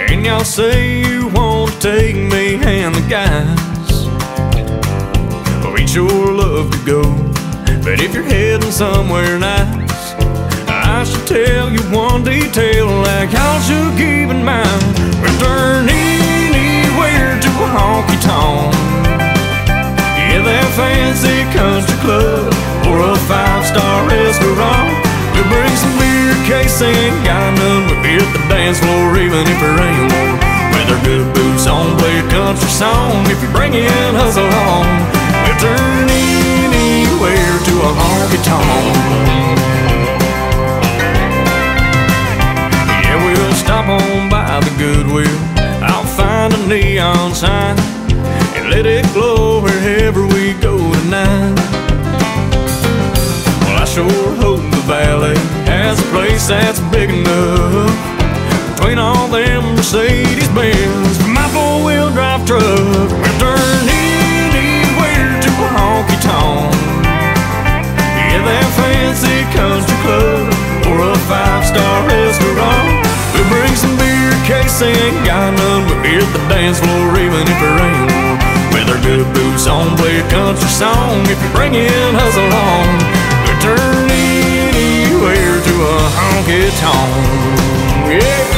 And y'all say you want to take me and the guys. We'd sure love to go, but if you're heading somewhere nice, I should tell you one detail like y'all should keep in mind. We'll turn anywhere to a honky-tonk, yeah, that fancy country club or a five-star restaurant. We'll bring some beer, case ain't got none. We'll be at the dance floor even if there ain't one. With our good boots on, play a country song. If you bring in us along, we'll turn anywhere to a honky-tonk. Yeah, we'll stop on by the Goodwill. I'll find a neon sign and let it glow wherever we go tonight. Well, I sure hope the Valley has a place that's big enough between all them Mercedes-Benz for my four-wheel drive truck. We'll turn anywhere to a honky-tonk, yeah, that fancy country club or a five-star restaurant. We'll bring some beer, case ain't got none. We'll be at the dance floor even if there ain't one. With our good boots on, play a country song. If you bring in us along, we'll turn anywhere to a honky-tonk, yeah.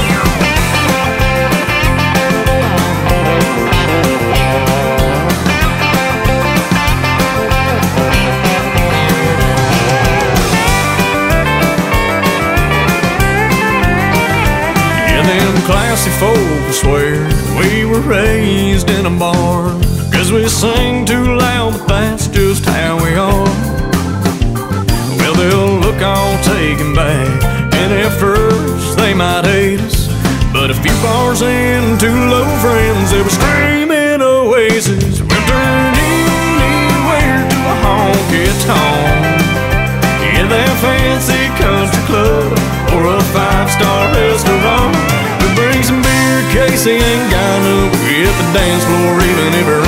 Classy folks swear we were raised in a barn, 'cause we sing too loud, but that's just how we are. Well, they'll look all taken back, and at first they might hate us, but a few bars in, two low friends, they were screaming Oasis. We'll turn anywhere to a honky-tonk, yeah, that fancy country club or a five-star restaurant. Bring some beer, Casey ain't got no. We hit the dance floor even if